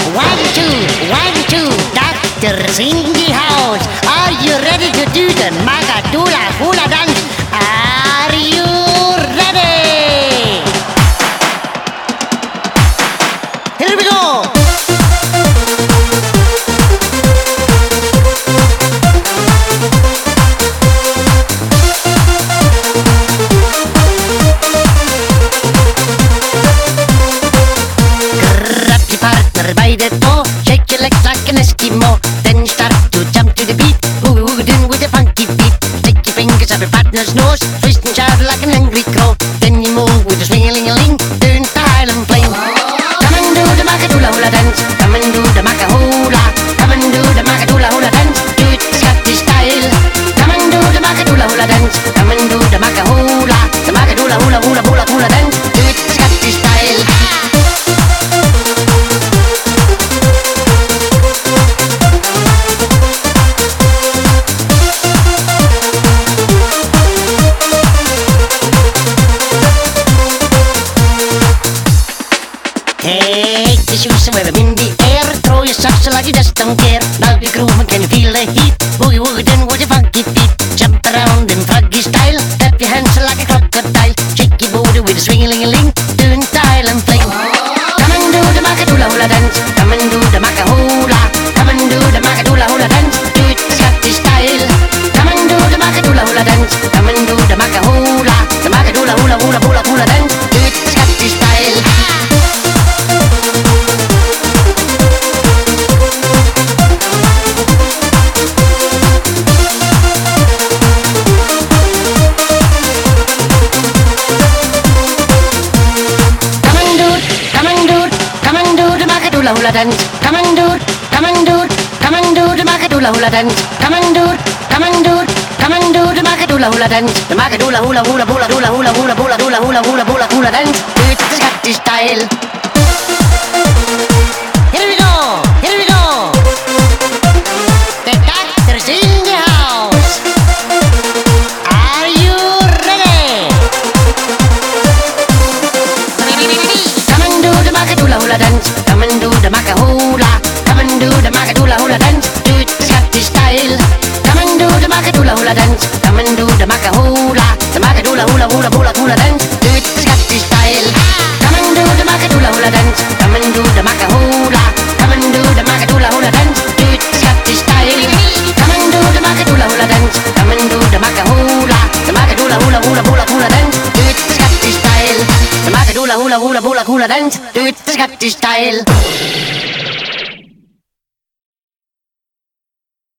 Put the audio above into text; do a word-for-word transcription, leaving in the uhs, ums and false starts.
One, two, one, two, doctor's in the house. Are you ready to do the Magadula hula dance? Are you ready? Here we go. By the toe, shake your legs like an Eskimo. Then start to jump to the beat, ooh-ooh-ding with a funky beat. Stick your fingers up your partner's nose, twist and shout like an angry crow. Then you move with a swing-a-ling-a-ling, turn to Highland flame. Come and do the Magadula hula dance. Come and do the Maga-hula. Come and do the Magadula hula dance. Do it the Scottish style. Come and do the Magadula hula dance. Come and do the Maga-hula. The Magadula hula hula hula hula dance. Do it the Scottish style. Take the shoes and wear them in the air. Throw your socks like you just don't care. Now you groove and can you feel the heat? Boogie woogie then with your funky feet. Jump around in froggy style. Tap your hands like a crocodile. Shake your booty with a swing-a-ling-a-ling. Doing style and flame. Come and do the Magadula hula dance. Come and do the Maga-hula. Come and do the Magadula hula dance. Do it the Scottish style. Come and do the Magadula hula dance. Come and do the Maga-hula. The Magadula hula hula hula hula dance. Do it the Scottish style. Hula hula dance, come and do it, come and do it, come and do the Magadula hula dance, come and do it, come and do it, come and do the Magadula hula dance, the Magadula hula hula hula hula hula hula hula hula hula hula hula hula dance, do it the Scottish style. Here we go, here we go. The doctor's in the house. Are you ready? Come and do the Magadula hula dance. Come and do the Maga-hula. Come and do the Magadula hula dance. Do it the Scottish style. Come and do the Magadula hula dance. Come and do the Maga-hula. The Magadula hula hula hula hula dance. Do it the Scottish style. Come and do the Magadula hula dance. Come and do the Maga-hula. Come and do the Magadula hula dance. Do it the Scottish style. Come and do the Magadula hula dance. Come and do the Maga-hula. The Magadula hula hula hula hula dance. Do it the Scottish style. The Magadula hula hula hula hula dance. Do it the Scottish style.